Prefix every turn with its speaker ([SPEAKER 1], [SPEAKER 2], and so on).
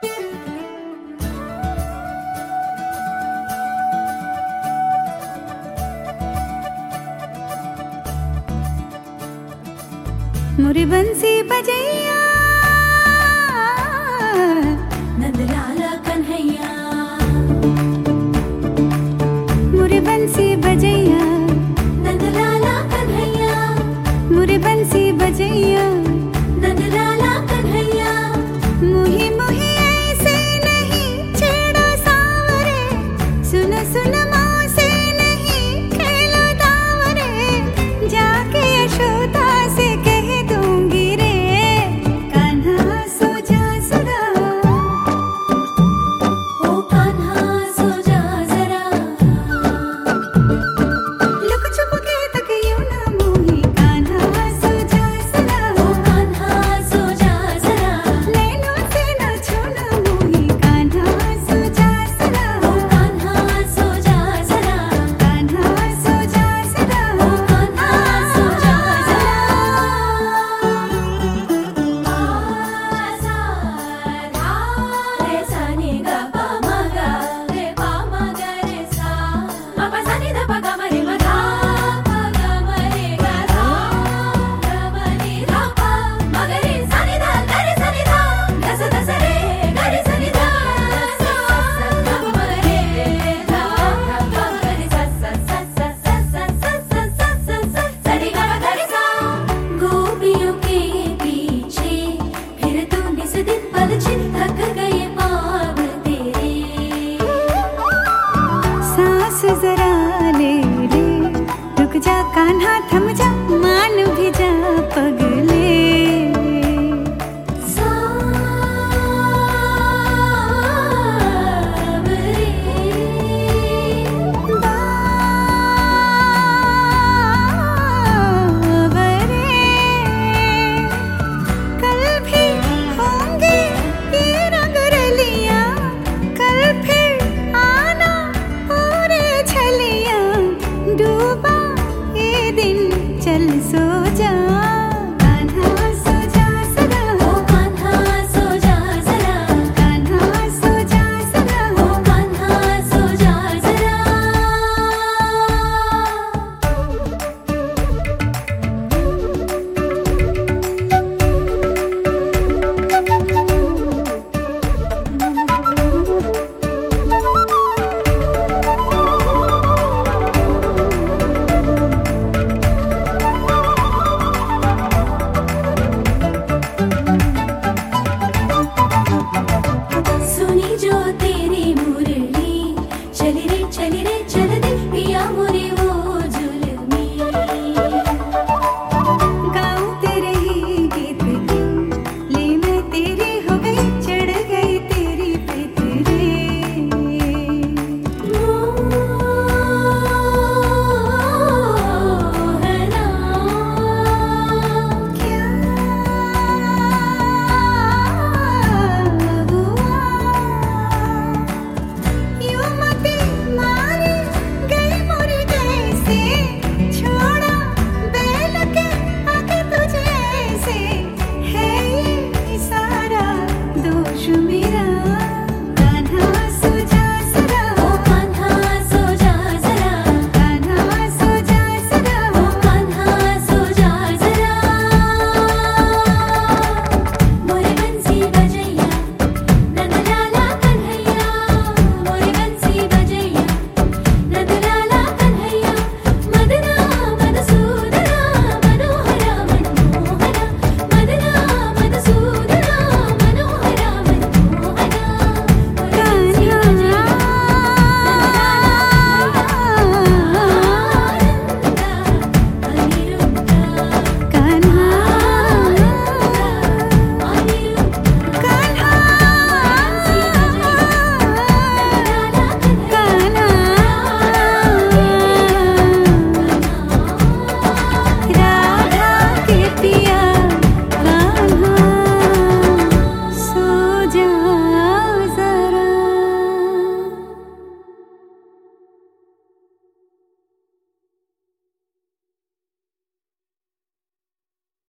[SPEAKER 1] मोरी बंसी बजैया नंद लाला कन्हैया, मोरी बंसी बजैया नंद लाला कन्हैया, मोरी बंसी बजैया नंद लाला कन्हैया। मुही मुही ऐसे नहीं छेड़ो सावरे, सुन सुन मौसे नहीं खेलो दावरे, जाके यशोदा से कह दूंगी रे, कान्हा सो जा जरा, ओ कान्हा सो जा जरा, लुक छुप के तक यूं ना मोही, कान्हा सो जा जरा, ओ कान्हा सो जा जरा, नैनों से ना छूना मोही, कान्हा सो जा जरा, ओ कान्हा सो जा जरा, कान्हा सो जा जरा, ओ कान्हा सो जा जरा। रे सा नि गा पा मा गा, रे पा मा गा रे सा, मा पा सा नि धा पा गा मा रे मा धा, पा गा मा रे गा धा, गा मा नि धा पा, मा गा रे सा नि धा, गा रे सा नि धा, गा सा धा सा रे, गा रे सा नि धा, सा गा मा रे धा, गा मा रे सा सा सा सा सा सा सा सा सा सा सा रे गा मा गा रे सा। गोपियों के पीछे फिर तू निस दिन पलछिन थक गए पाँव तेरे, सांस जरा ले ले, रुक जा कान्हा थम जा, मान भी जा पग